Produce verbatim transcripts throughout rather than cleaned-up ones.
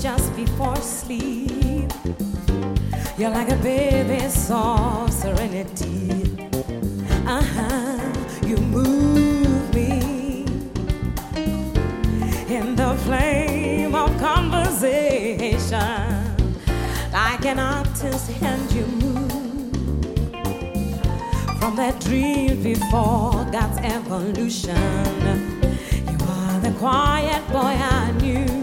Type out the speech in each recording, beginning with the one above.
just before sleep. You're like a baby's soft serenity. Uh-huh, you move me in the flame of conversation. Like an artist hand you move from that dream before God's evolution. You are the quiet boy I knew,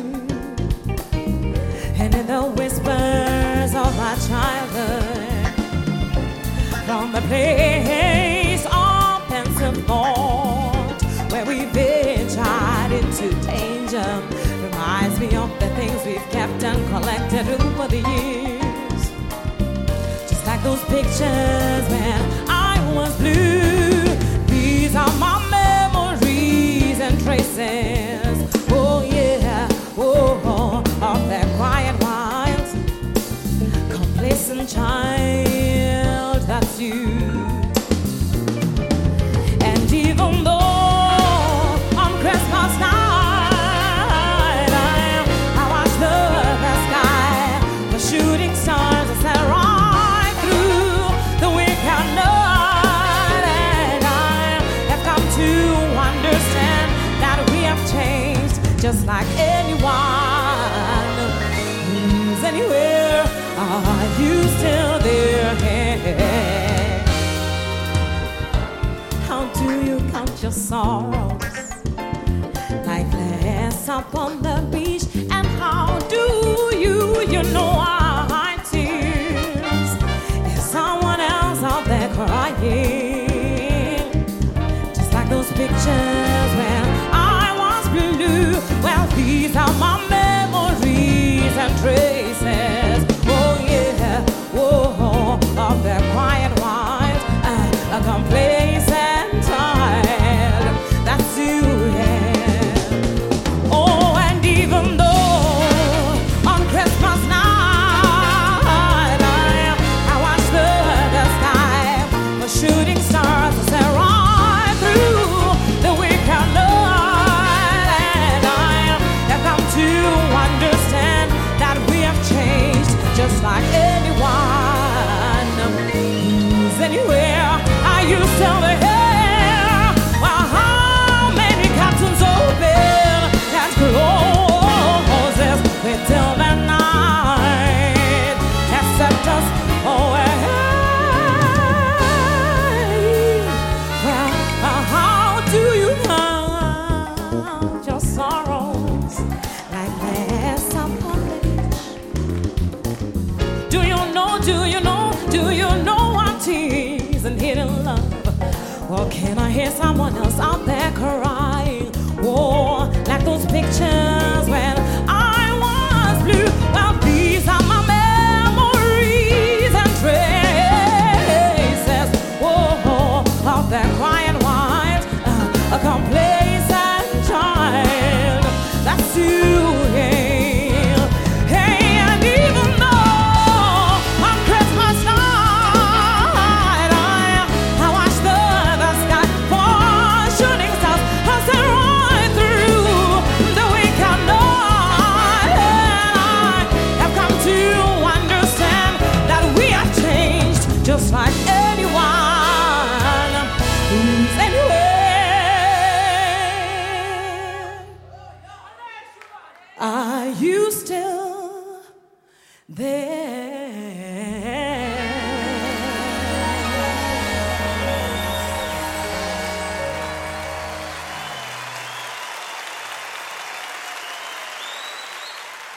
and in the whispers of my childhood, from the place of pensive thought where we ventured into danger, reminds me of the things we've kept and collected over the years. Just like those pictures when I was blue. These are my memories and traces. Oh yeah, oh, of that quiet wild, complacent child, that's you. And even though on Christmas night I, I watch the, the sky, the shooting stars that sail right through the wicked night, and I have come to understand that we have changed just like anyone who's anywhere. Are you still there? How do you count your sorrows like glass upon the beach? And how do you, you know, hide tears? Is someone else out there crying? Just like those pictures when I was blue. Well, these are my memories and traces. Oh yeah, whoa, of that quiet wild, uh, a complacent child, that's you, yeah. Oh, and even though on Christmas night I, I watch the, the sky for shooting stars that sail right through the wicked night, and I have come to understand that we have changed just like anyone who's anywhere. Are you still there? Well, how many curtains open and closes until the night has set us away? Well, how do you count your sorrows like glass upon the Do you know, do you know, do you know what tears and hidden love? Or can I hear someone else out there?